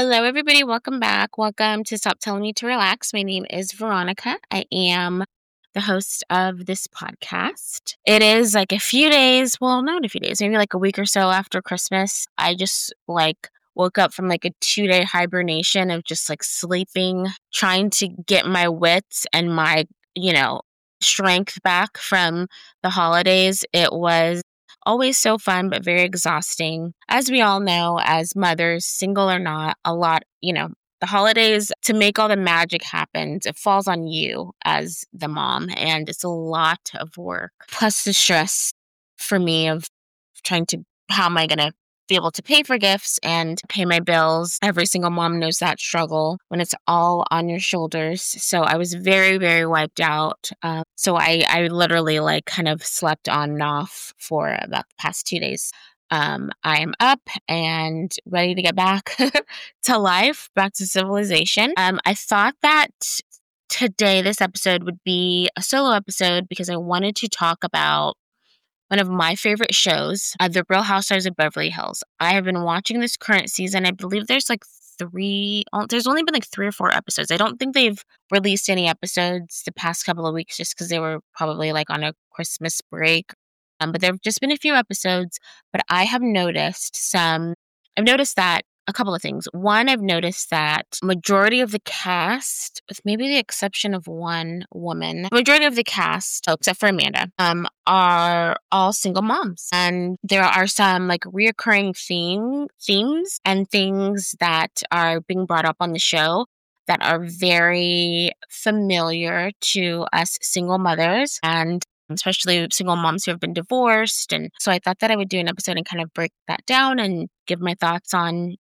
Hello, everybody. Welcome back. Welcome to Stop Telling Me to Relax. My name is Veronica. I am the host of this podcast. It is like a few days, well, not a few days, maybe like a week or so after Christmas. I just woke up from like a 2-day hibernation of just like sleeping, trying to get my wits and my, strength back from the holidays. It was always so fun, but very exhausting. As we all know, as mothers, single or not, the holidays, to make all the magic happen, it falls on you as the mom, and it's a lot of work. Plus the stress for me of trying to, how am I going to be able to pay for gifts and pay my bills? Every single mom knows that struggle when it's all on your shoulders. So I was very, very wiped out. So I literally kind of slept on and off for about the past 2 days. I am up and ready to get back to life, back to civilization. I thought that today, this episode would be a solo episode because I wanted to talk about one of my favorite shows, The Real Housewives of Beverly Hills. I have been watching this current season. I believe there's there's only been 3 or 4 episodes. I don't think they've released any episodes the past couple of weeks just because they were probably on a Christmas break. But there have just been a few episodes, but I've noticed that a couple of things. One, I've noticed that majority of the cast, with maybe the exception of one woman, majority of the cast, except for Amanda, are all single moms. And there are some reoccurring themes and things that are being brought up on the show that are very familiar to us single mothers, and especially single moms who have been divorced. And so I thought that I would do an episode and kind of break that down and give my thoughts on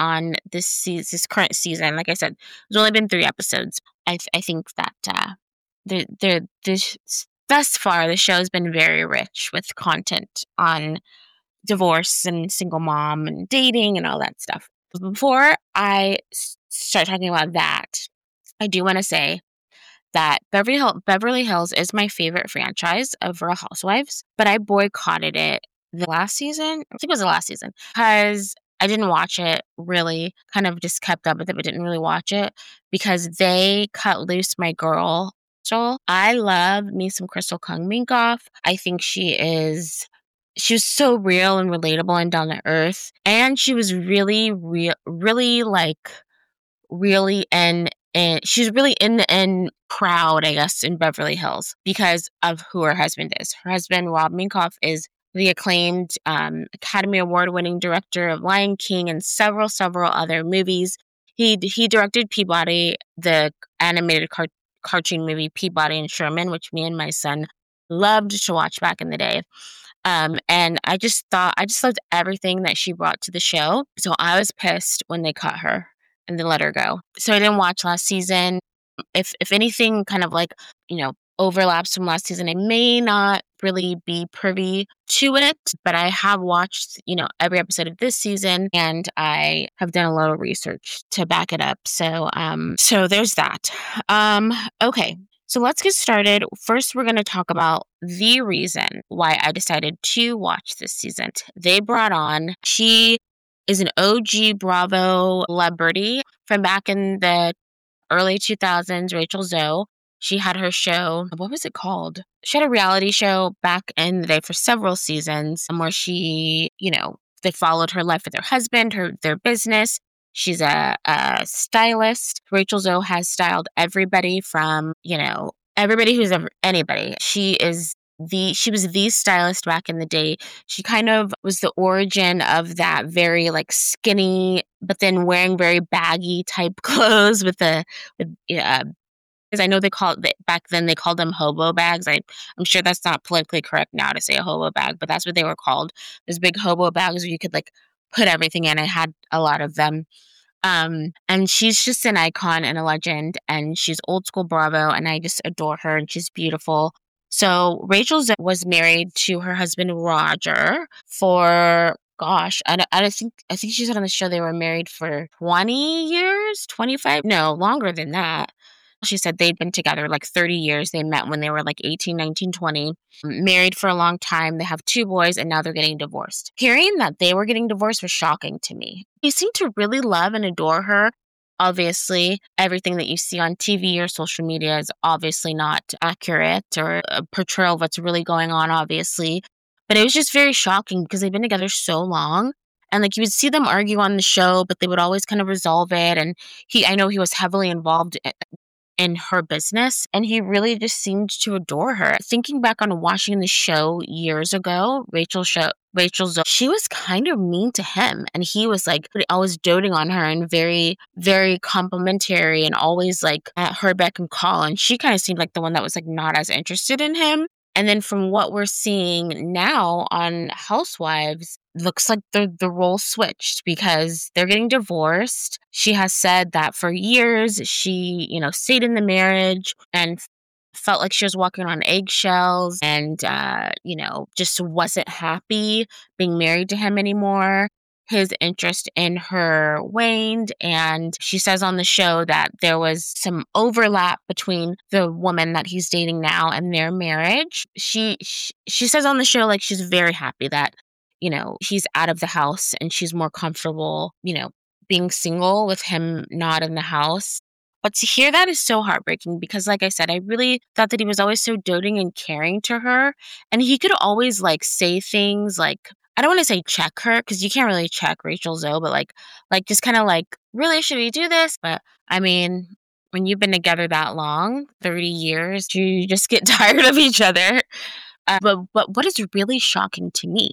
this current season. Like I said, there's only been 3 episodes. I think that thus far the show's been very rich with content on divorce and single mom and dating and all that stuff. Before I start talking about that, I do want to say that Beverly Hills is my favorite franchise of Real Housewives, but I boycotted it the last season. I think it was the last season because I didn't watch it really, kind of just kept up with it, but didn't really watch it because they cut loose my girl, Crystal. I love me some Crystal Kung Minkoff. I think she was so real and relatable and down to earth. And she was really, really and she's really in the end proud, I guess, in Beverly Hills because of who her husband is. Her husband, Rob Minkoff, is the acclaimed Academy Award-winning director of Lion King and several other movies. He directed Peabody, the animated cartoon movie Peabody and Sherman, which me and my son loved to watch back in the day. And I just loved everything that she brought to the show. So I was pissed when they cut her and then let her go. So I didn't watch last season. If anything kind of overlaps from last season, I may not really be privy to it, but I have watched, every episode of this season, and I have done a lot of research to back it up. So there's that. Okay. So let's get started. First, we're going to talk about the reason why I decided to watch this season. They brought on, she is an OG Bravo celebrity from back in the early 2000s, Rachel Zoe. She had her show, what was it called? She had a reality show back in the day for several seasons where she, they followed her life with her husband, their business. She's a stylist. Rachel Zoe has styled everybody from, everybody who's ever anybody. She was the stylist back in the day. She kind of was the origin of that very skinny, but then wearing very baggy type clothes because I know back then they called them hobo bags. I'm sure that's not politically correct now to say a hobo bag, but that's what they were called. Those big hobo bags where you could put everything in. I had a lot of them. And she's just an icon and a legend, and she's old school Bravo, and I just adore her, and she's beautiful. So Rachel was married to her husband Roger for, gosh, I think she said on the show they were married for 20 years, 25, no, longer than that. She said they'd been together like 30 years. They met when they were like 18, 19, 20, married for a long time. They have 2 boys and now they're getting divorced. Hearing that they were getting divorced was shocking to me. He seemed to really love and adore her. Obviously, everything that you see on TV or social media is obviously not accurate or a portrayal of what's really going on, obviously. But it was just very shocking because they've been together so long. And like you would see them argue on the show, but they would always kind of resolve it. And I know he was heavily involved in her business, and he really just seemed to adore her. Thinking back on watching the show years ago, Rachel Zoe, she was kind of mean to him, and he was like always doting on her and very, very complimentary and always like at her beck and call. And she kind of seemed like the one that was like not as interested in him. And then from what we're seeing now on Housewives, looks like the role switched because they're getting divorced. She has said that for years she, stayed in the marriage and felt like she was walking on eggshells and, just wasn't happy being married to him anymore. His interest in her waned, and she says on the show that there was some overlap between the woman that he's dating now and their marriage. She says on the show like she's very happy that he's out of the house and she's more comfortable, being single with him not in the house. But to hear that is so heartbreaking because, like I said, I really thought that he was always so doting and caring to her. And he could always like say things like, I don't want to say check her because you can't really check Rachel Zoe, but like just kind of like, really, should we do this? But I mean, when you've been together that long, 30 years, you just get tired of each other. But what is really shocking to me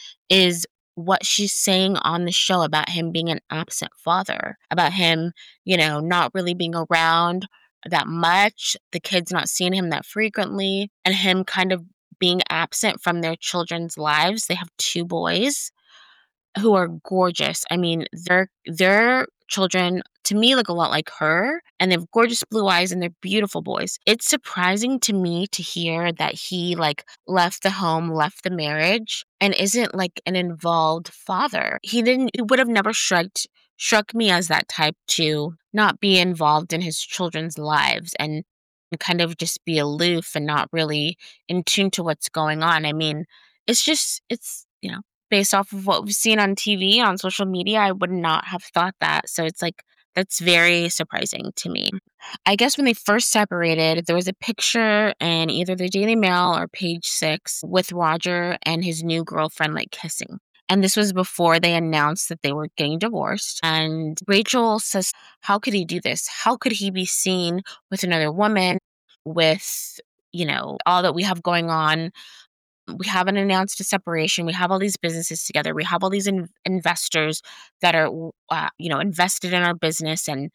is what she's saying on the show about him being an absent father, about him, not really being around that much, the kids not seeing him that frequently, and him kind of being absent from their children's lives. They have 2 boys who are gorgeous. I mean, their children to me look a lot like her, and they have gorgeous blue eyes and they're beautiful boys. It's surprising to me to hear that he like left the home, left the marriage, and isn't like an involved father. He would have never struck me as that type to not be involved in his children's lives and kind of just be aloof and not really in tune to what's going on. I mean, it's based off of what we've seen on TV, on social media, I would not have thought that. So it's like, that's very surprising to me. I guess when they first separated, there was a picture in either the Daily Mail or Page Six with Roger and his new girlfriend like kissing. And this was before they announced that they were getting divorced. And Rachel says, how could he do this? How could he be seen with another woman with, all that we have going on? We haven't announced a separation. We have all these businesses together. We have all these investors that are, invested in our business, and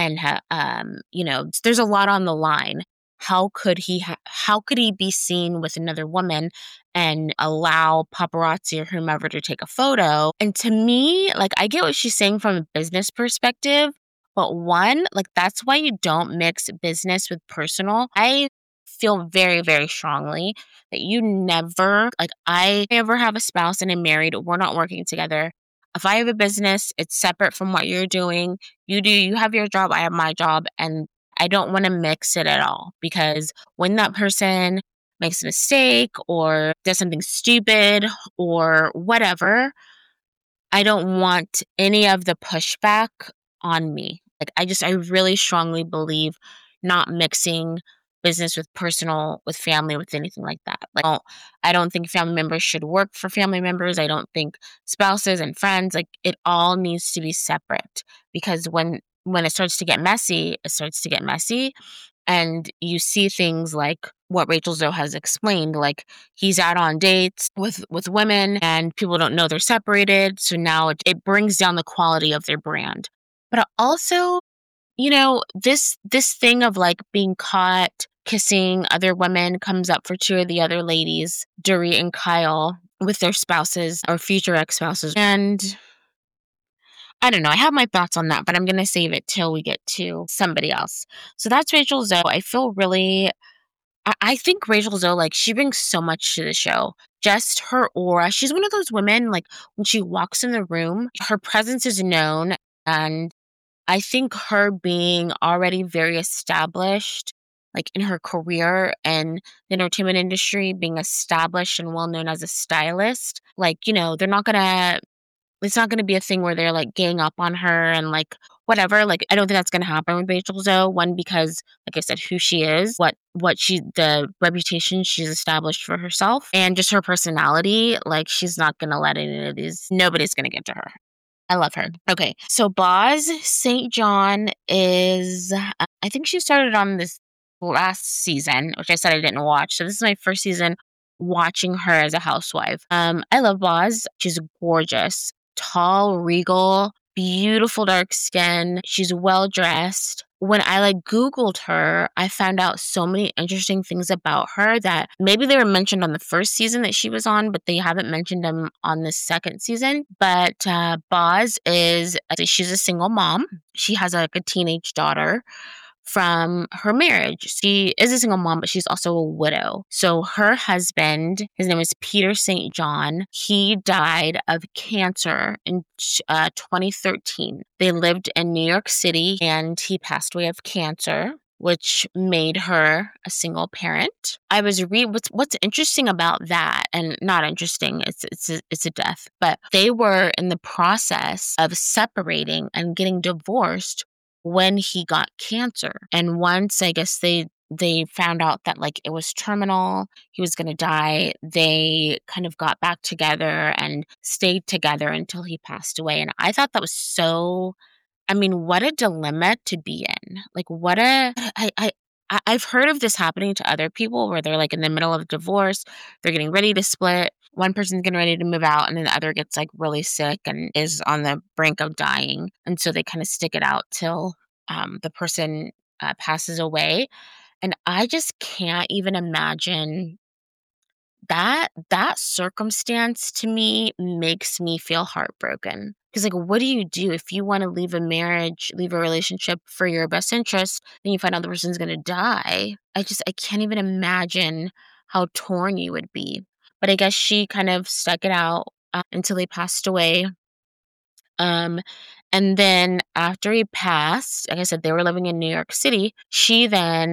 there's a lot on the line. How could he be seen with another woman and allow paparazzi or whomever to take a photo? And to me, like, I get what she's saying from a business perspective, but one, like, that's why you don't mix business with personal. I feel very, very strongly that you never, like, I ever have a spouse and I'm married, we're not working together. If I have a business, it's separate from what you're doing. You have your job, I have my job, and I don't want to mix it at all, because when that person makes a mistake or does something stupid or whatever, I don't want any of the pushback on me. Like, I really strongly believe not mixing business with personal, with family, with anything like that. Like, I don't think family members should work for family members. I don't think spouses and friends, like, it all needs to be separate, because when it starts to get messy, it starts to get messy. And you see things like what Rachel Zoe has explained, like he's out on dates with women and people don't know they're separated. So now it brings down the quality of their brand. But also, this thing of like being caught kissing other women comes up for 2 of the other ladies, Dorit and Kyle, with their spouses or future ex-spouses. And I don't know. I have my thoughts on that, but I'm going to save it till we get to somebody else. So that's Rachel Zoe. I think Rachel Zoe, like, she brings so much to the show. Just her aura. She's one of those women, like, when she walks in the room, her presence is known, and I think her being already very established, like in her career and the entertainment industry, being established and well known as a stylist, like, they're not gonna it's not gonna be a thing where they're, like, gang up on her and, like, whatever, like, I don't think that's gonna happen with Rachel Zoe. One, because, like I said, who she is, the reputation she's established for herself, and just her personality, like, she's not gonna let any of these nobody's gonna get to her. I love her. Okay, so Boz St. John is, I think she started on this last season, which I said I didn't watch. So this is my first season watching her as a housewife. I love Boz. She's gorgeous, tall, regal, beautiful dark skin. She's well dressed. When I Googled her, I found out so many interesting things about her that maybe they were mentioned on the first season that she was on, but they haven't mentioned them on the second season. But she's a single mom. She has a teenage daughter from her marriage. She is a single mom, but she's also a widow. So her husband, his name is Peter St. John. He died of cancer in 2013. They lived in New York City, and he passed away of cancer, which made her a single parent. I was what's interesting about that, and not interesting, it's a death, but they were in the process of separating and getting divorced when he got cancer. And once I guess they found out that it was terminal, he was going to die, they kind of got back together and stayed together until he passed away. And I thought that was what a dilemma to be in. I've heard of this happening to other people where they're in the middle of divorce, they're getting ready to split. One person's getting ready to move out, and then the other gets really sick and is on the brink of dying. And so they kind of stick it out till the person passes away. And I just can't even imagine that circumstance. To me, makes me feel heartbroken. Because what do you do if you want to leave a marriage, leave a relationship for your best interest, then you find out the person's going to die? I can't even imagine how torn you would be. But I guess she kind of stuck it out until he passed away. And then after he passed, like I said, they were living in New York City. She then,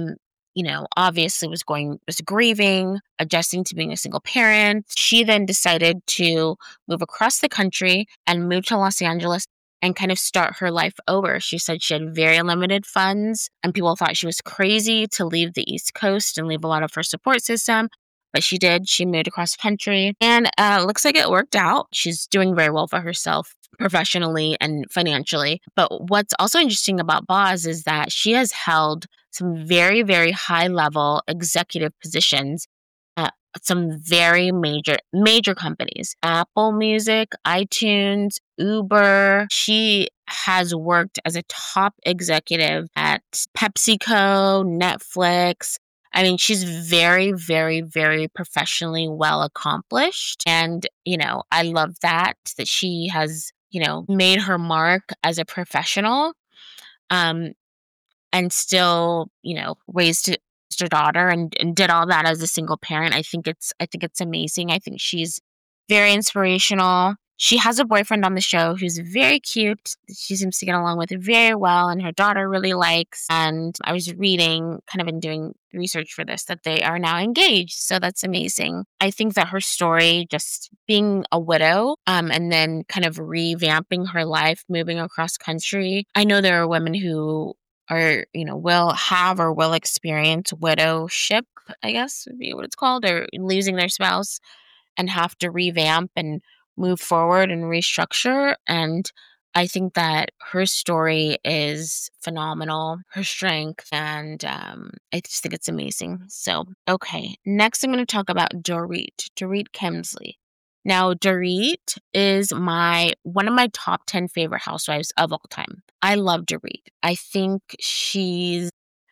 obviously was grieving, adjusting to being a single parent. She then decided to move across the country and move to Los Angeles and kind of start her life over. She said she had very limited funds, and people thought she was crazy to leave the East Coast and leave a lot of her support system. But she did. She moved across the country, and looks like it worked out. She's doing very well for herself professionally and financially. But what's also interesting about Boz is that she has held some very, very high level executive positions at some very major companies: Apple Music, iTunes, Uber. She has worked as a top executive at PepsiCo, Netflix. She's very, very, very professionally well accomplished. And, I love that she has, made her mark as a professional, and still, raised her daughter and did all that as a single parent. I think it's amazing. I think she's very inspirational. She has a boyfriend on the show who's very cute. She seems to get along with very well, and her daughter really likes. And I was reading, kind of, and doing research for this, that they are now engaged. So that's amazing. I think that her story, just being a widow, and then kind of revamping her life, moving across country. I know there are women who are, will have or will experience widowship, I guess would be what it's called, or losing their spouse and have to revamp and move forward and restructure. And I think that her story is phenomenal, her strength, and I just think it's amazing. So, okay, next I'm going to talk about Dorit Kemsley. Now, Dorit is one of my top 10 favorite housewives of all time. I love Dorit. I think she's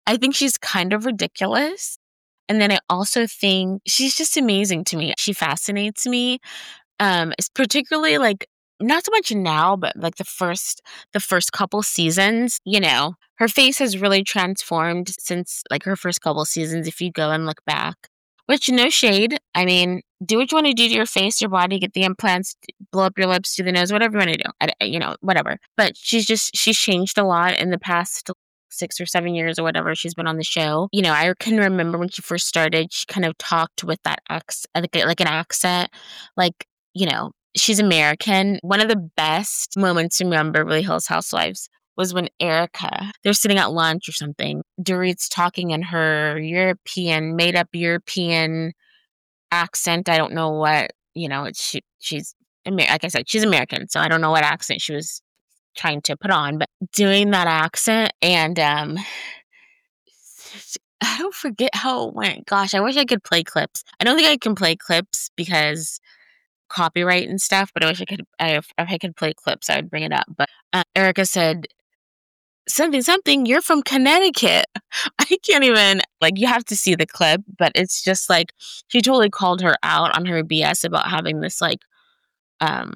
kind of ridiculous. And then I also think she's just amazing to me. She fascinates me. It's particularly not so much now, but the first couple seasons, her face has really transformed since her first couple seasons, if you go and look back, which, no shade. do what you want to do to your face, your body, get the implants, blow up your lips, do the nose, whatever you want to do. Whatever. But she's changed a lot in the past 6 or 7 years or whatever she's been on the show. I can remember when she first started, she kind of talked with that like an accent, like, she's American. One of the best moments in Beverly Hills Housewives was when they're sitting at lunch or something. Dorit's talking in her made up European accent. I don't know what, she's, like I said, she's American, so I don't know what accent she was trying to put on, but doing that accent, and I don't forget how it went. Gosh, I wish I could play clips. I don't think I can play clips because copyright and stuff, but I wish I could. If I could play clips, I would bring it up. But Erica said, something, you're from Connecticut. I can't even, you have to see the clip, but it's just she totally called her out on her BS about having this um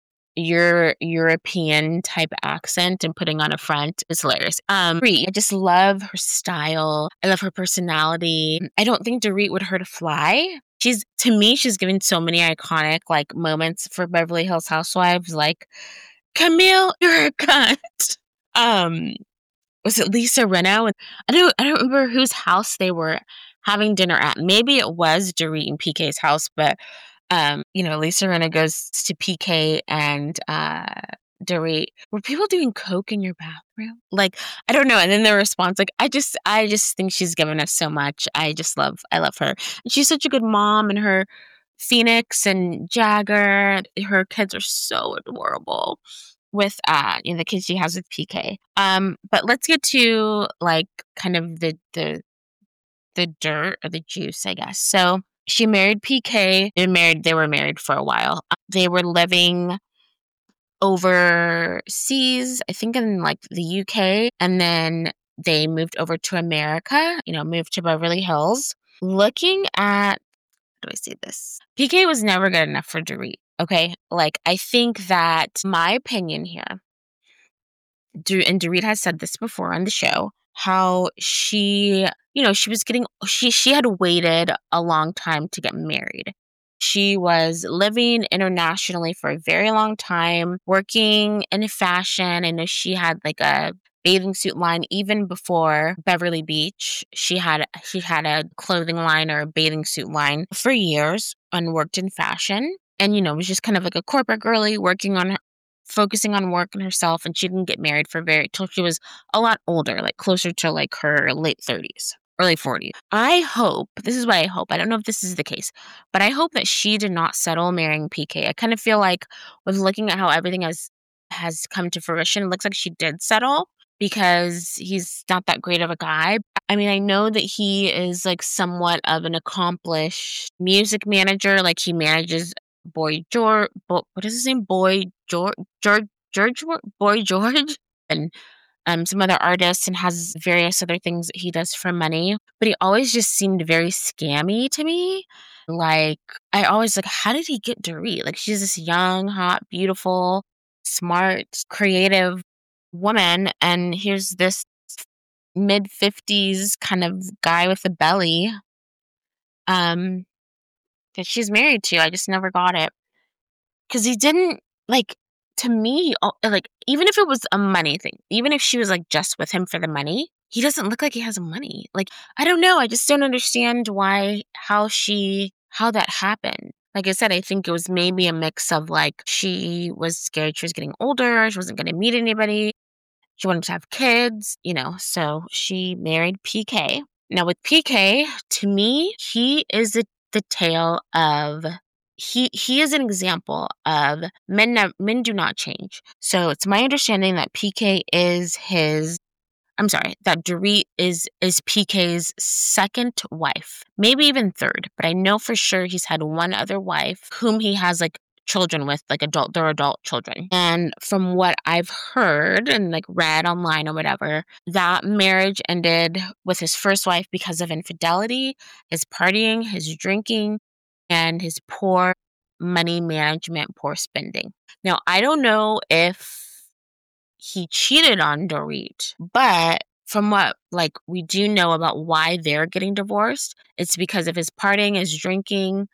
European type accent and putting on a front. Is hilarious. I just love her style. I love her personality. I don't think Dorit would hurt a fly. To me, she's given so many iconic moments for Beverly Hills Housewives, like, Camille, you're a cunt. Was it Lisa Rinna? I don't remember whose house they were having dinner at. Maybe it was Dorit and PK's house, but Lisa Rinna goes to PK and Dorit. Were people doing coke in your bathroom? I don't know. And then the response, I just think she's given us so much. I love her. And she's such a good mom, and her Phoenix and Jagger, her kids are so adorable with the kids she has with PK. But let's get to kind of the dirt or the juice, I guess. So she married PK. They were married for a while. They were living overseas, I think in the UK, and then they moved over to America, moved to Beverly Hills. Looking at, how do I say this? PK was never good enough for Dorit. Okay. I think that my opinion here, and Dorit has said this before on the show, how she had waited a long time to get married. She was living internationally for a very long time, working in fashion. I know she had a bathing suit line even before Beverly Beach. She had a clothing line or a bathing suit line for years and worked in fashion. And, was just kind of a corporate girly, focusing on work and herself. And she didn't get married till she was a lot older, closer to her late 30s. Early 40s. This is what I hope. I don't know if this is the case, but I hope that she did not settle marrying PK. I kind of feel with looking at how everything has come to fruition, it looks like she did settle because he's not that great of a guy. I mean, I know that he is somewhat of an accomplished music manager. He manages Boy George. What is his name? Boy George. Boy George. And some other artists, and has various other things that he does for money. But he always just seemed very scammy to me. I always how did he get Dorit? She's this young, hot, beautiful, smart, creative woman, and here's this mid-50s kind of guy with a belly that she's married to. I just never got it. Because he didn't, to me, even if it was a money thing, even if she was just with him for the money, he doesn't look like he has money. I don't know. I just don't understand how that happened. Like I said, I think it was maybe a mix of she was scared she was getting older, she wasn't going to meet anybody, she wanted to have kids, so she married PK. Now with PK, to me, he is the tale of he is an example of men do not change. So it's my understanding that that Dorit is PK's second wife, maybe even third, but I know for sure he's had one other wife whom he has children with, they're adult children. And from what I've heard and read online or whatever, that marriage ended with his first wife because of infidelity, his partying, his drinking, and his poor money management, poor spending. Now, I don't know if he cheated on Dorit, but from what we do know about why they're getting divorced, it's because of his partying, his drinking,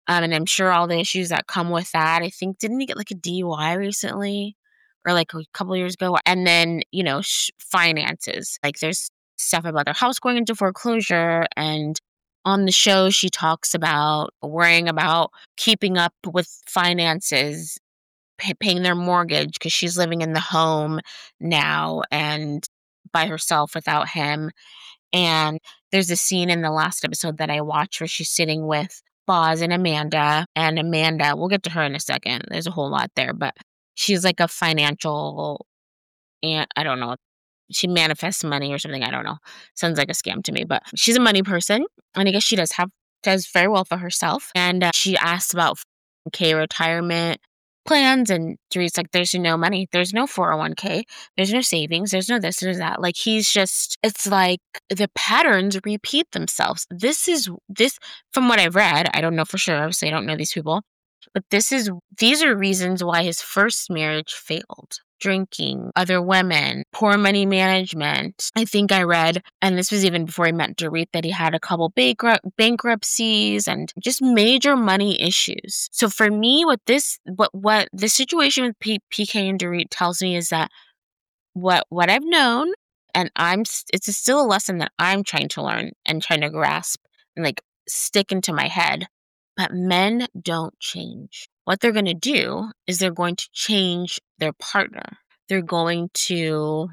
And I'm sure all the issues that come with that. I think, didn't he get like a DUI recently or like a couple years ago? And then, finances. Like there's stuff about their house going into foreclosure. And on the show, she talks about worrying about keeping up with finances, paying their mortgage because she's living in the home now and by herself without him. And there's a scene in the last episode that I watched where she's sitting with Boz and Amanda. And Amanda, we'll get to her in a second. There's a whole lot there, but she's like a financial, and I don't know. She manifests money or something. I don't know. Sounds like a scam to me, but she's a money person. And I guess she does very well for herself. And she asks about K retirement plans, and Dorit's like, there's no money. There's no 401k. There's no savings. There's no this, there's that. Like it's like the patterns repeat themselves. This, from what I've read, I don't know for sure. Obviously, I don't know these people. But these are reasons why his first marriage failed. Drinking, other women, poor money management. I think I read, and this was even before he met Dorit, that he had a couple bankruptcies and just major money issues. So for me, what the situation with PK and Dorit tells me is that what I've known, and it's still a lesson that I'm trying to learn and trying to grasp and like stick into my head. But men don't change. What they're going to do is they're going to change their partner. They're going to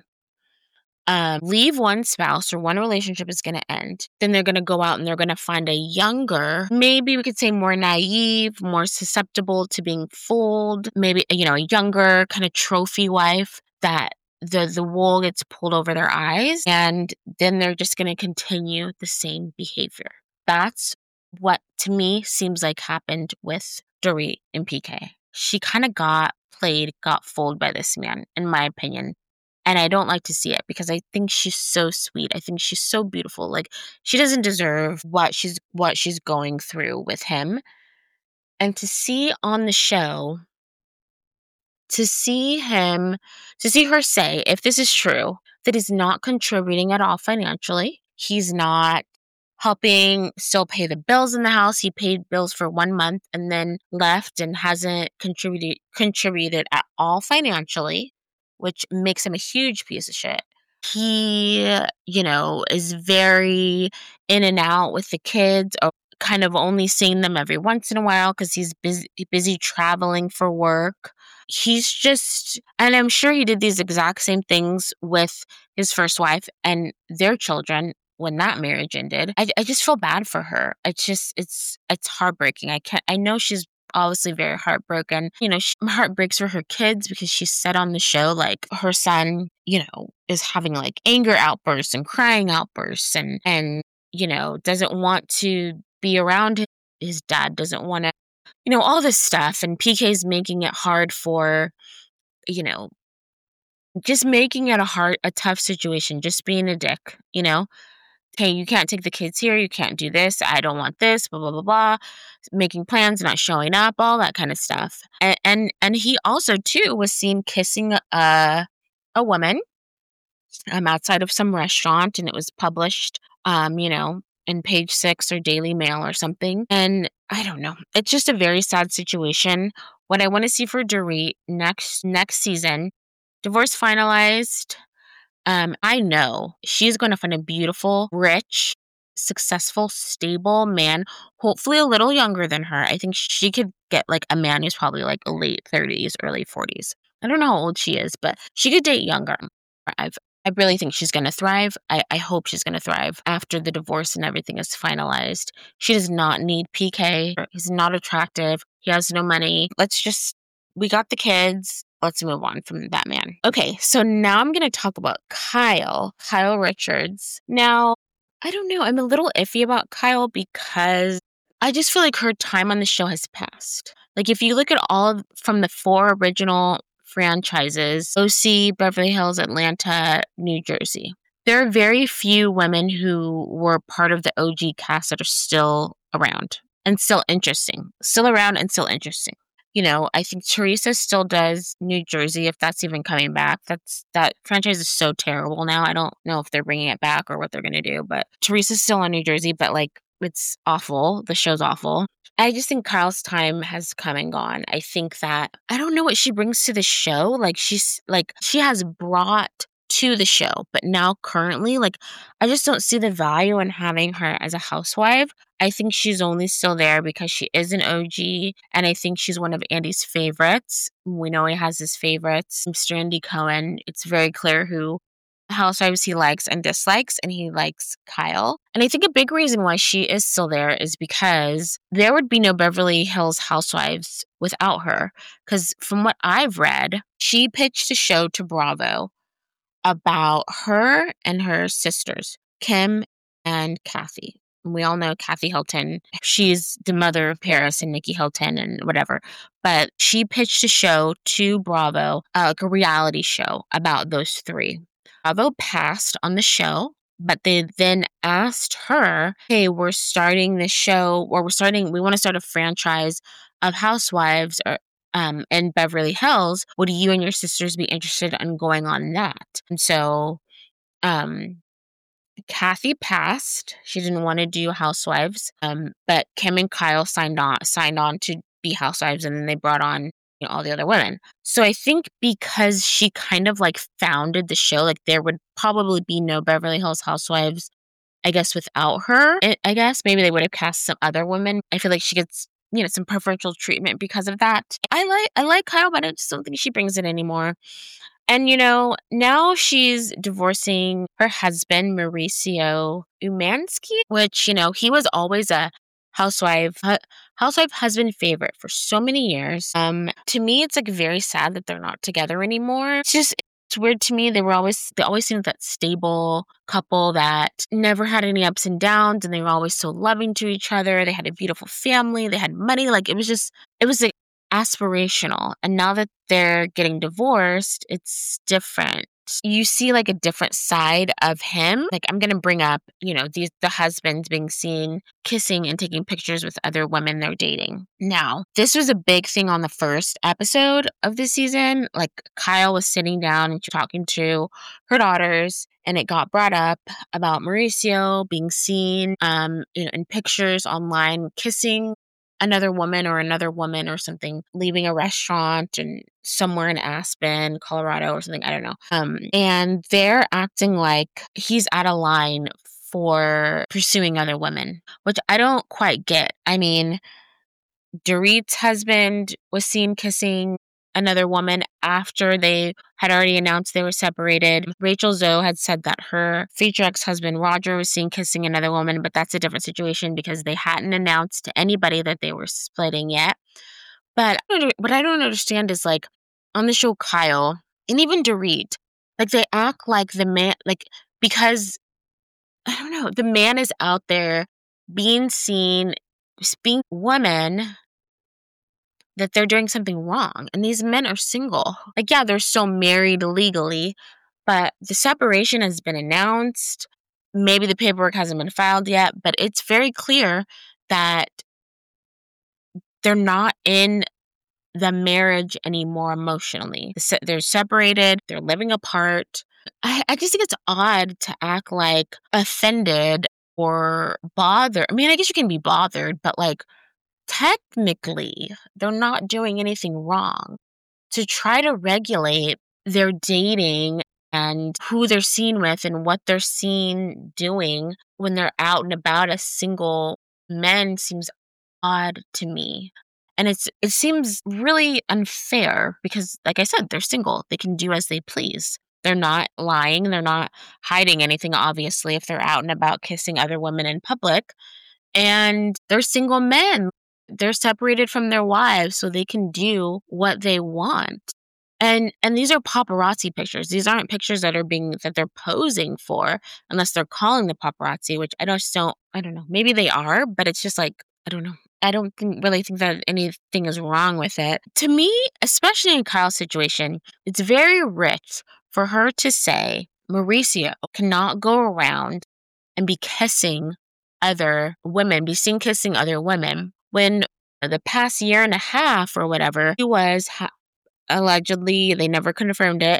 leave one spouse, or one relationship is going to end. Then they're going to go out and they're going to find a younger, maybe we could say more naive, more susceptible to being fooled, maybe, a younger kind of trophy wife that the wool gets pulled over their eyes. And then they're just going to continue the same behavior. That's what to me seems like happened with Dorit and PK. She kind of got fooled by this man, in my opinion. And I don't like to see it because I think she's so sweet. I think she's so beautiful. Like, she doesn't deserve what she's going through with him. And to see on the show, to see her say, if this is true, that he's not contributing at all financially. He's not helping still pay the bills in the house. He paid bills for 1 month and then left and hasn't contributed at all financially, which makes him a huge piece of shit. He, is very in and out with the kids, or kind of only seeing them every once in a while because he's busy traveling for work. He's just, and I'm sure he did these exact same things with his first wife and their children when that marriage ended. I just feel bad for her. It's heartbreaking. I know she's obviously very heartbroken. She heart breaks for her kids because she said on the show, like, her son, is having like anger outbursts and crying outbursts and doesn't want to be around his dad, doesn't want to, all this stuff. And PK's making it hard for, just making it a tough situation, just being a dick, hey, you can't take the kids here, you can't do this, I don't want this, blah, blah, blah, blah, making plans, not showing up, all that kind of stuff. And he also, too, was seen kissing a woman outside of some restaurant, and it was published, in Page Six or Daily Mail or something. And I don't know. It's just a very sad situation. What I want to see for Dorit next season, divorce finalized. I know she's going to find a beautiful, rich, successful, stable man, hopefully a little younger than her. I think she could get like a man who's probably like late 30s, early 40s. I don't know how old she is, but she could date younger. I really think she's going to thrive. I hope she's going to thrive after the divorce and everything is finalized. She does not need PK. He's not attractive. He has no money. We got the kids. Let's move on from that man. Okay, so now I'm going to talk about Kyle Richards. Now, I don't know. I'm a little iffy about Kyle because I just feel like her time on the show has passed. Like, if you look at from the 4 original franchises, OC, Beverly Hills, Atlanta, New Jersey, there are very few women who were part of the OG cast that are still around and still interesting. Still around and still interesting. I think Teresa still does New Jersey, if that's even coming back. That franchise is so terrible now. I don't know if they're bringing it back or what they're going to do, but Teresa's still on New Jersey, but like, it's awful. The show's awful. I just think Kyle's time has come and gone. I think that I don't know what she brings to the show. Like she has brought to the show, but now currently, like I just don't see the value in having her as a housewife. I think she's only still there because she is an OG, and I think she's one of Andy's favorites. We know he has his favorites. Mr. Andy Cohen, it's very clear who housewives he likes and dislikes, and he likes Kyle. And I think a big reason why she is still there is because there would be no Beverly Hills Housewives without her. Because from what I've read, she pitched a show to Bravo about her and her sisters, Kim and Kathy. We all know Kathy Hilton. She's the mother of Paris and Nikki Hilton and whatever. But she pitched a show to Bravo, like a reality show about those three. Bravo passed on the show, but they then asked her, hey, we're starting this show, or we want to start a franchise of housewives or in Beverly Hills. Would you and your sisters be interested in going on that? And so Kathy passed. She didn't want to do housewives. But Kim and Kyle signed on to be housewives, and then they brought on all the other women. So I think because she kind of like founded the show, like there would probably be no Beverly Hills Housewives, I guess, without her. I guess maybe they would have cast some other women. I feel like she gets some preferential treatment because of that. I like Kyle, but I just don't think she brings it anymore. And, now she's divorcing her husband, Mauricio Umansky, which, he was always a housewife husband favorite for so many years. To me, it's like very sad that they're not together anymore. It's weird to me. They always seemed that stable couple that never had any ups and downs, and they were always so loving to each other. They had a beautiful family. They had money. Like it was like aspirational. And now that they're getting divorced, it's different. You see like a different side of him. Like I'm going to bring up, the husbands being seen kissing and taking pictures with other women they're dating. Now, this was a big thing on the first episode of this season. Like Kyle was sitting down and talking to her daughters, and it got brought up about Mauricio being seen, in pictures online kissing another woman or something, leaving a restaurant and somewhere in Aspen, Colorado or something. I don't know. And they're acting like he's out of line for pursuing other women, which I don't quite get. I mean, Dorit's husband was seen kissing another woman after they had already announced they were separated. Rachel Zoe had said that her future ex-husband Roger was seen kissing another woman, but that's a different situation because they hadn't announced to anybody that they were splitting yet. But what I don't understand is like on the show Kyle and even Dorit, like they act like the man, like because I don't know, the man is out there being seen, being women, that they're doing something wrong. And these men are single. Like, yeah, they're still married legally, but the separation has been announced. Maybe the paperwork hasn't been filed yet, but it's very clear that they're not in the marriage anymore emotionally. They're separated. They're living apart. I just think it's odd to act like offended or bothered. I mean, I guess you can be bothered, but like, technically, they're not doing anything wrong. To try to regulate their dating and who they're seen with and what they're seen doing when they're out and about as single men seems odd to me. And it seems really unfair because, like I said, they're single. They can do as they please. They're not lying. They're not hiding anything, obviously, if they're out and about kissing other women in public. And they're single men. They're separated from their wives so they can do what they want. And these are paparazzi pictures. These aren't pictures that they're posing for, unless they're calling the paparazzi, which I don't know. Maybe they are, but it's just like, I don't know. I don't really think that anything is wrong with it. To me, especially in Kyle's situation, it's very rich for her to say Mauricio cannot go around and be kissing other women, be seen kissing other women, when the past year and a half or whatever, he was allegedly, they never confirmed it,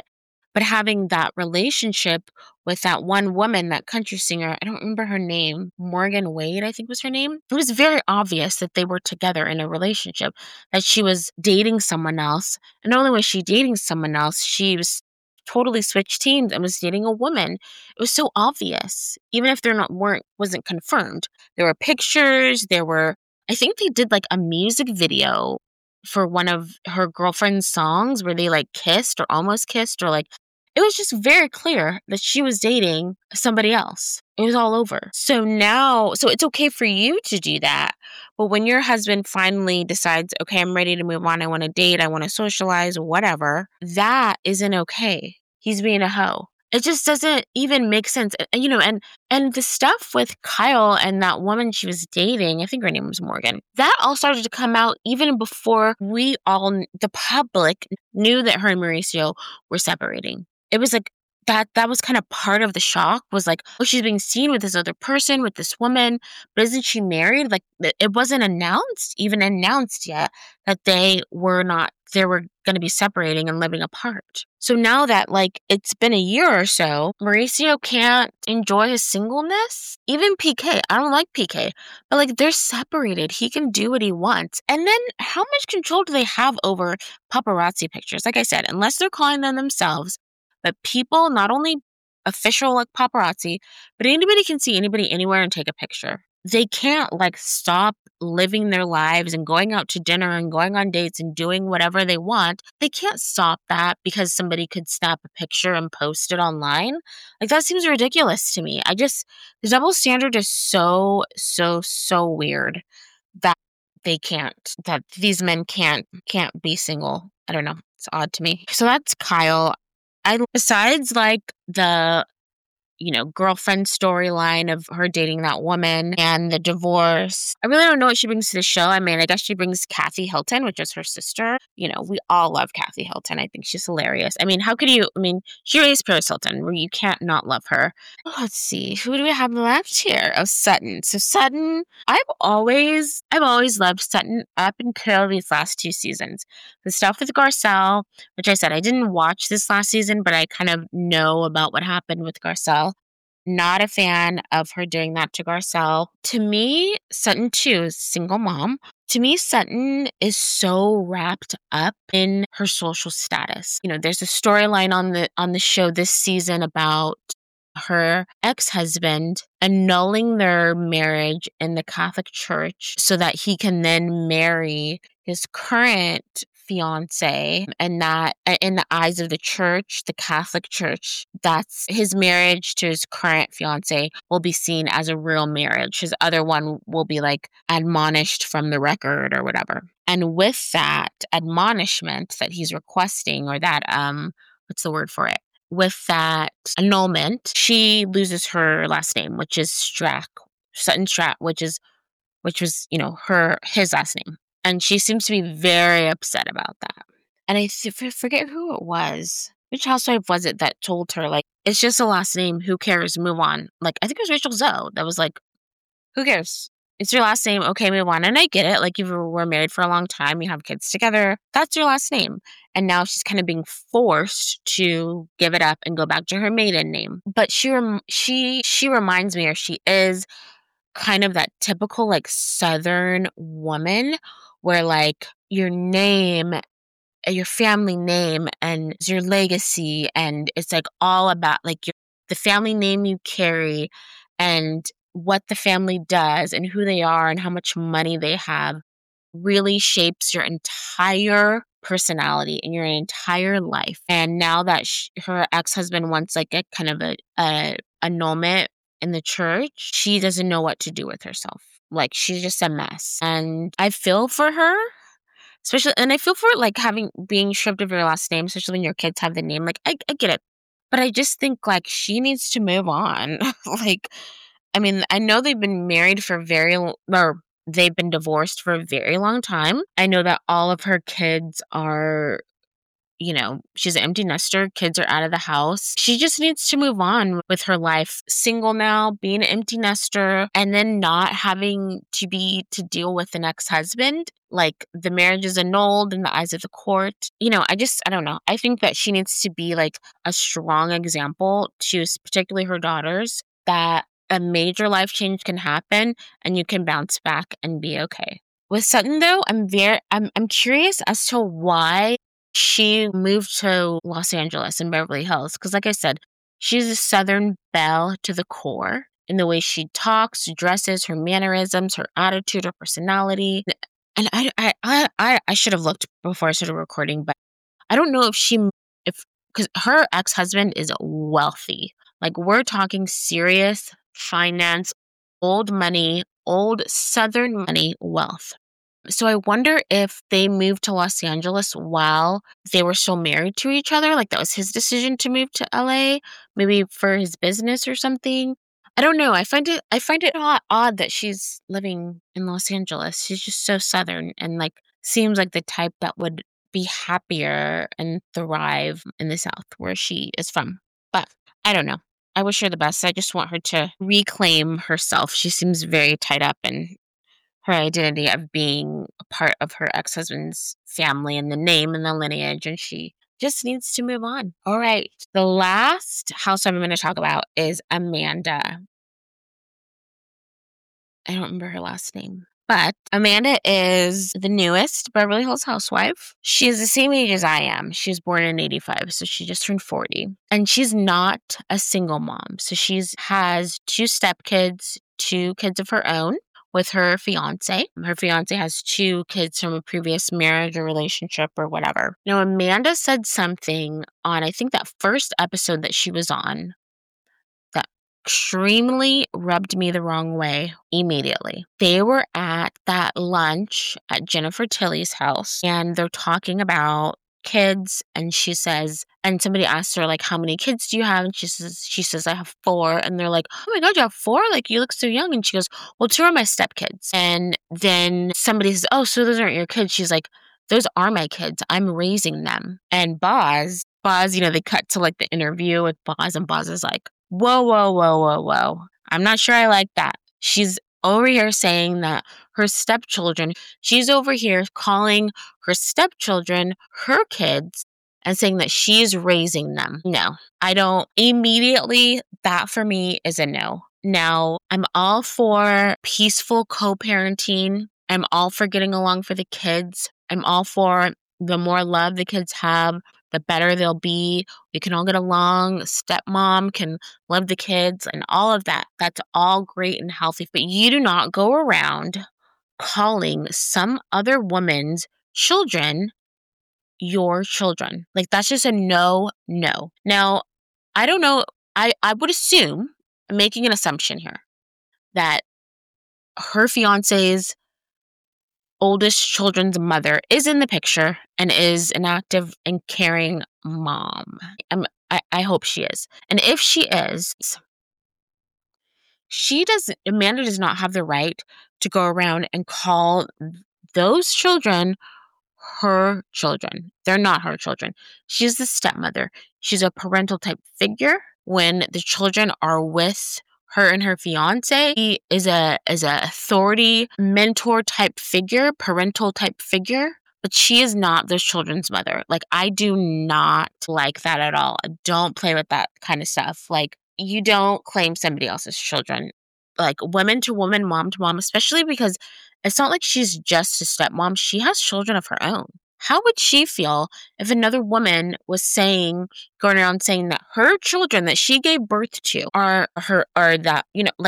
But having that relationship with that one woman, that country singer, I don't remember her name, Morgan Wade, I think was her name. It was very obvious that they were together in a relationship, that she was dating someone else. And not only was she dating someone else, she was totally switched teams and was dating a woman. It was so obvious, even if they're not wasn't confirmed. There were pictures, I think they did like a music video for one of her girlfriend's songs where they like kissed or almost kissed, or like it was just very clear that she was dating somebody else. It was all over. So it's okay for you to do that. But when your husband finally decides, okay, I'm ready to move on, I want to date, I want to socialize, whatever, that isn't okay. He's being a hoe. It just doesn't even make sense. And the stuff with Kyle and that woman she was dating, I think her name was Morgan, that all started to come out even before the public knew that her and Mauricio were separating. It was like that was kind of part of the shock, was like, oh, she's being seen with this other person, with this woman, but isn't she married? Like, it wasn't announced yet that they were going to be separating and living apart. So now that like it's been a year or so, Mauricio can't enjoy his singleness. Even PK, I don't like PK, but like they're separated. He can do what he wants. And then how much control do they have over paparazzi pictures? Like I said, unless they're calling them themselves, but people, not only official like paparazzi, but anybody can see anybody anywhere and take a picture. They can't like stop living their lives and going out to dinner and going on dates and doing whatever they want. They can't stop that because somebody could snap a picture and post it online. Like that seems ridiculous to me. The double standard is so, so, so weird that that these men can't be single. I don't know. It's odd to me. So that's Kyle. Besides like the girlfriend storyline of her dating that woman and the divorce, I really don't know what she brings to the show. I mean, I guess she brings Kathy Hilton, which is her sister. We all love Kathy Hilton. I think she's hilarious. I mean, she raised Paris Hilton, where you can't not love her. Let's see, who do we have left here? Oh, Sutton. So Sutton, I've always loved Sutton up until these last 2 seasons. The stuff with Garcelle, which I said I didn't watch this last season, but I kind of know about what happened with Garcelle. Not a fan of her doing that to Garcelle. To me, Sutton too is single mom. To me, Sutton is so wrapped up in her social status. There's a storyline on the show this season about her ex-husband annulling their marriage in the Catholic Church so that he can then marry his current fiance, and that in the eyes of the church, the Catholic Church, that's his marriage to his current fiance will be seen as a real marriage. His other one will be like admonished from the record or whatever. And with that admonishment that he's requesting, or that what's the word for it? With that annulment, she loses her last name, which is Strack, Sutton Strack, which was his last name. And she seems to be very upset about that. And I forget who it was. Which housewife was it that told her, like, it's just a last name. Who cares? Move on. Like, I think it was Rachel Zoe that was like, who cares? It's your last name. Okay, move on. And I get it. Like, if you were married for a long time, you have kids together, that's your last name. And now she's kind of being forced to give it up and go back to her maiden name. But she reminds me, or she is kind of that typical like Southern woman, where like your name, your family name, and your legacy, and it's like all about like the family name you carry and what the family does and who they are and how much money they have really shapes your entire personality and your entire life. And now that her ex-husband wants like a kind of a annulment in the church, she doesn't know what to do with herself. Like, she's just a mess. And I feel for her, especially, and I feel for like being stripped of your last name, especially when your kids have the name. Like, I get it. But I just think like she needs to move on. Like, I mean, I know they've been married or they've been divorced for a very long time. I know that all of her kids are, she's an empty nester. Kids are out of the house. She just needs to move on with her life. Single now, being an empty nester, and then not having to deal with an ex-husband. Like, the marriage is annulled in the eyes of the court. I don't know. I think that she needs to be like a strong example to particularly her daughters that a major life change can happen and you can bounce back and be okay. With Sutton, though, I'm curious as to why she moved to Los Angeles and Beverly Hills. Because, like I said, she's a Southern belle to the core in the way she talks, dresses, her mannerisms, her attitude, her personality. And I should have looked before I started recording, but I don't know because her ex-husband is wealthy. Like, we're talking serious finance, old money, old Southern money wealth. So I wonder if they moved to Los Angeles while they were still married to each other. Like, that was his decision to move to LA, maybe for his business or something. I don't know. I find it odd that she's living in Los Angeles. She's just so Southern and like seems like the type that would be happier and thrive in the South where she is from. But I don't know. I wish her the best. I just want her to reclaim herself. She seems very tied up in her identity of being a part of her ex-husband's family and the name and the lineage, and she just needs to move on. All right. The last housewife I'm going to talk about is Amanda. I don't remember her last name. But Amanda is the newest Beverly Hills housewife. She is the same age as I am. She was born in 85, so she just turned 40. And she's not a single mom. So she has 2 stepkids, 2 kids of her own with her fiance. Her fiance has 2 kids from a previous marriage or relationship or whatever. Now, Amanda said something on, I think, that first episode that she was on that extremely rubbed me the wrong way immediately. They were at that lunch at Jennifer Tilly's house, and they're talking about kids, and she says, and somebody asked her, like, how many kids do you have? And she says, I have 4. And they're like, oh my God, you have 4? Like, you look so young. And she goes, well, 2 are my stepkids. And then somebody says, oh, so those aren't your kids. She's like, those are my kids. I'm raising them. And Boz, they cut to like the interview with Boz, and Boz is like, whoa, whoa, whoa, whoa, whoa. I'm not sure I like that. She's over here saying that her stepchildren, she's over here calling her stepchildren her kids and saying that she's raising them. No, I don't. Immediately, that for me is a no. Now, I'm all for peaceful co-parenting. I'm all for getting along for the kids. I'm all for the more love the kids have, the better they'll be. We can all get along. Stepmom can love the kids and all of that. That's all great and healthy. But you do not go around calling some other woman's children your children. Like, that's just a no. Now, I don't know. I would assume, I'm making an assumption here, that her fiance's oldest children's mother is in the picture and is an active and caring mom. I hope she is. And if she is, Amanda does not have the right to go around and call those children her children. They're not her children. She's the stepmother. She's a parental type figure when the children are with her and her fiance. He is a authority, mentor type figure, parental type figure, but she is not those children's mother. Like, I do not like that at all. Don't play with that kind of stuff. Like, you don't claim somebody else's children. Like, woman to woman, mom to mom, especially because it's not like she's just a stepmom. She has children of her own. How would she feel if another woman was going around saying that her children that she gave birth to are that,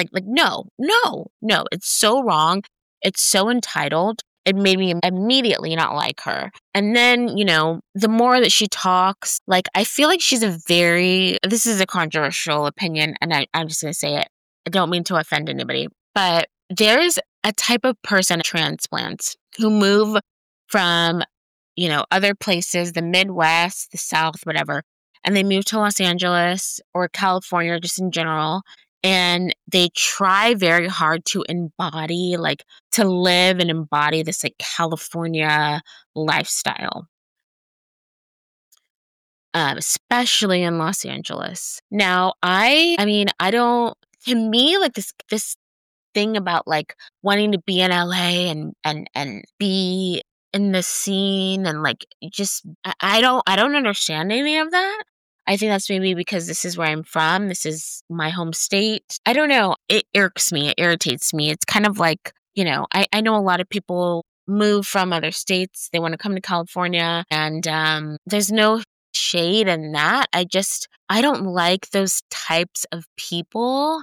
no. It's so wrong. It's so entitled. It made me immediately not like her. And then, the more that she talks, like, I feel like she's this is a controversial opinion, and I'm just going to say it. I don't mean to offend anybody, but there's a type of person, transplants, who move from, other places, the Midwest, the South, whatever, and they move to Los Angeles or California, just in general, and they try very hard to live and embody this like California lifestyle. especially in Los Angeles. Now, to me, like this thing about like wanting to be in LA and be in the scene and like just I don't understand any of that. I think that's maybe because this is where I'm from. This is my home state. I don't know. It irks me. It irritates me. It's kind of like, I know a lot of people move from other states. They want to come to California and there's no shade in that. I don't like those types of people,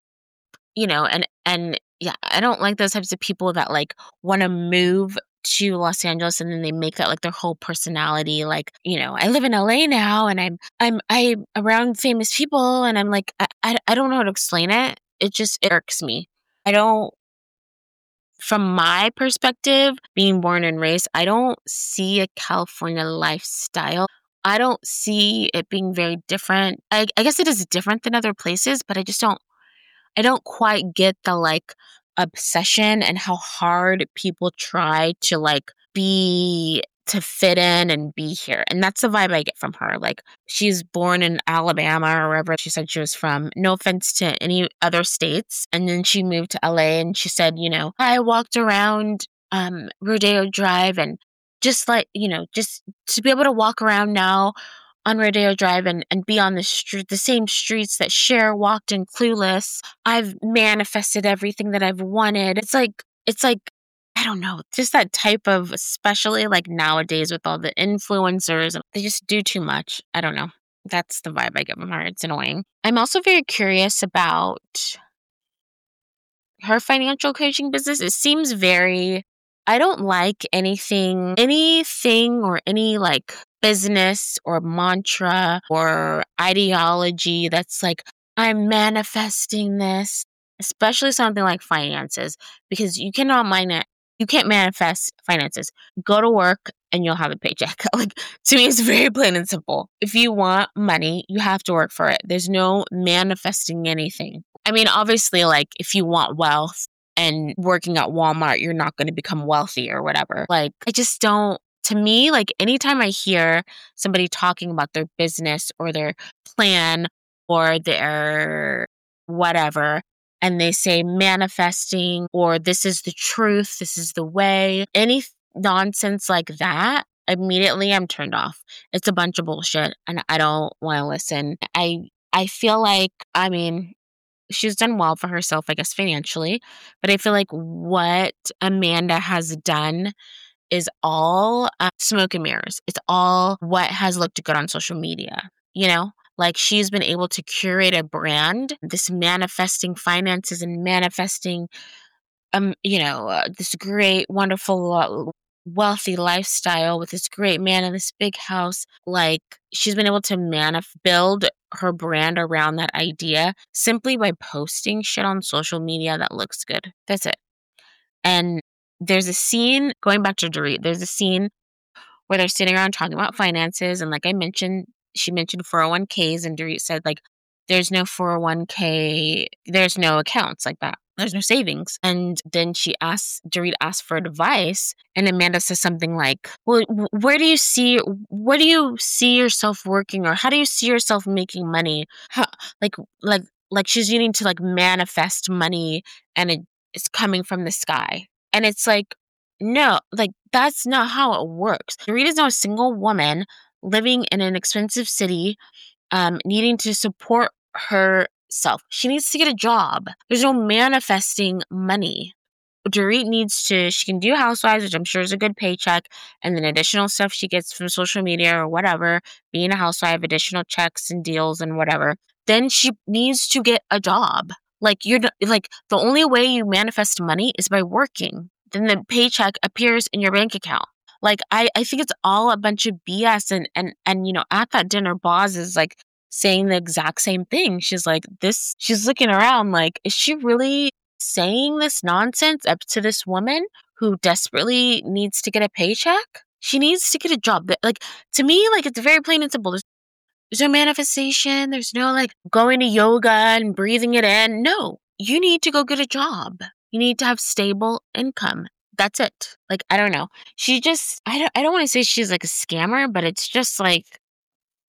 and yeah, I don't like those types of people that like want to move to Los Angeles and then they make that like their whole personality. Like, I live in LA now and I'm around famous people and I'm like, I don't know how to explain it. It irks me. I don't, from my perspective, being born and raised, I don't see a California lifestyle. I don't see it being very different. I guess it is different than other places, but I don't quite get the like obsession and how hard people try to like to fit in and be here. And that's the vibe I get from her. Like she's born in Alabama or wherever she said she was from. No offense to any other states. And then she moved to LA and she said, I walked around Rodeo Drive and just like, just to be able to walk around now on Rodeo Drive and be on the same streets that Cher walked in Clueless. I've manifested everything that I've wanted. It's like, I don't know, just that type of, especially like nowadays with all the influencers, they just do too much. I don't know. That's the vibe I get from her. It's annoying. I'm also very curious about her financial coaching business. It seems I don't like anything or any like business or mantra or ideology that's like, I'm manifesting this, especially something like finances, because you can't manifest finances. Go to work and you'll have a paycheck. Like, to me, it's very plain and simple. If you want money, you have to work for it. There's no manifesting anything. I mean, obviously, like if you want wealth and working at Walmart, you're not going to become wealthy or whatever. Like, I just don't, to me, like anytime I hear somebody talking about their business or their plan or their whatever, and they say manifesting or this is the truth, this is the way, any nonsense like that, immediately I'm turned off. It's a bunch of bullshit and I don't want to listen. I feel like, I mean, she's done well for herself, I guess, financially, but I feel like what Amanda has done is all smoke and mirrors. It's all what has looked good on social media, Like she's been able to curate a brand, this manifesting finances and manifesting, this great, wonderful, wealthy lifestyle with this great man in this big house. Like she's been able to build her brand around that idea simply by posting shit on social media that looks good. That's it. And there's a scene, going back to Dorit, there's a scene where they're sitting around talking about finances. And like I mentioned, she mentioned 401ks and Dorit said like, there's no 401k, there's no accounts like that. There's no savings. And then Dorit asked for advice and Amanda says something like, well, what do you see yourself working or how do you see yourself making money? Like, like she's needing to like manifest money and it's coming from the sky. And it's like, no, like that's not how it works. Dorit is now a single woman living in an expensive city, needing to support herself. She needs to get a job. There's no manifesting money. Dorit she can do Housewives, which I'm sure is a good paycheck, and then additional stuff she gets from social media or whatever, being a housewife, additional checks and deals and whatever. Then she needs to get a job. Like like the only way you manifest money is by working. Then the paycheck appears in your bank account. Like I think it's all a bunch of BS and at that dinner Boz is like saying the exact same thing. She's like she's looking around like, is she really saying this nonsense up to this woman who desperately needs to get a paycheck? She needs to get a job. Like to me, like it's very plain and simple. There's no manifestation. There's no like going to yoga and breathing it in. No, you need to go get a job. You need to have stable income. That's it. Like, I don't know. She just, I don't want to say she's like a scammer, but it's just like,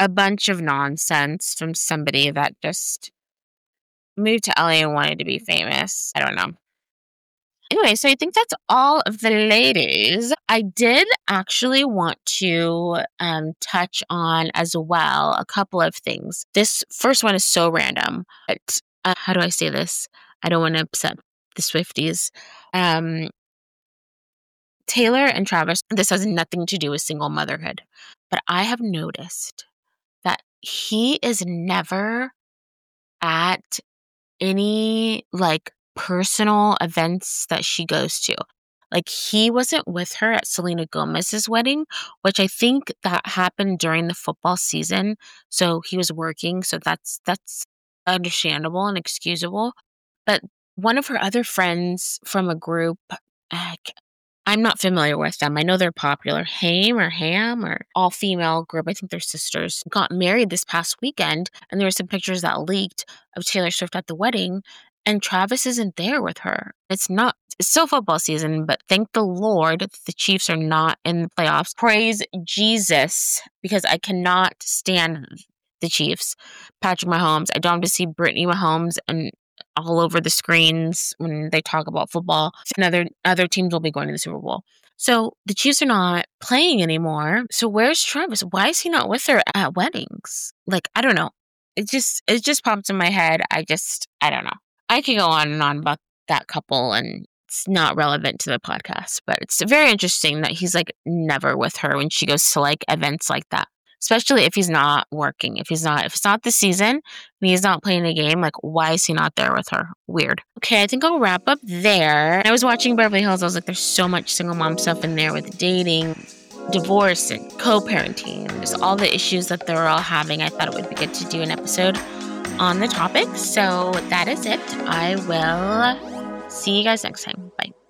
a bunch of nonsense from somebody that just moved to LA and wanted to be famous. I don't know. Anyway, so I think that's all of the ladies. I did actually want to touch on as well a couple of things. This first one is so random, but how do I say this? I don't want to upset the Swifties. Taylor and Travis, this has nothing to do with single motherhood, but I have noticed that he is never at any like personal events that she goes to. Like he wasn't with her at Selena Gomez's wedding, which I think that happened during the football season. So he was working, so that's understandable and excusable. But one of her other friends from a group, I'm not familiar with them. I know they're popular. Ham or all female group. I think they're sisters. Got married this past weekend, and there were some pictures that leaked of Taylor Swift at the wedding, and Travis isn't there with her. It's still football season, but thank the Lord the Chiefs are not in the playoffs. Praise Jesus, because I cannot stand the Chiefs. Patrick Mahomes. I don't have to see Brittany Mahomes and all over the screens when they talk about football. And other teams will be going to the Super Bowl. So the Chiefs are not playing anymore. So where's Travis? Why is he not with her at weddings? Like, I don't know. It just pops in my head. I don't know. I could go on and on about that couple, and it's not relevant to the podcast, but it's very interesting that he's like never with her when she goes to like events like that. Especially if he's not working. If it's not the season and he's not playing a game, like why is he not there with her? Weird. Okay, I think I'll wrap up there. I was watching Beverly Hills. I was like, there's so much single mom stuff in there with dating, divorce, and co-parenting, and just all the issues that they're all having. I thought it would be good to do an episode on the topic. So that is it. I will see you guys next time. Bye.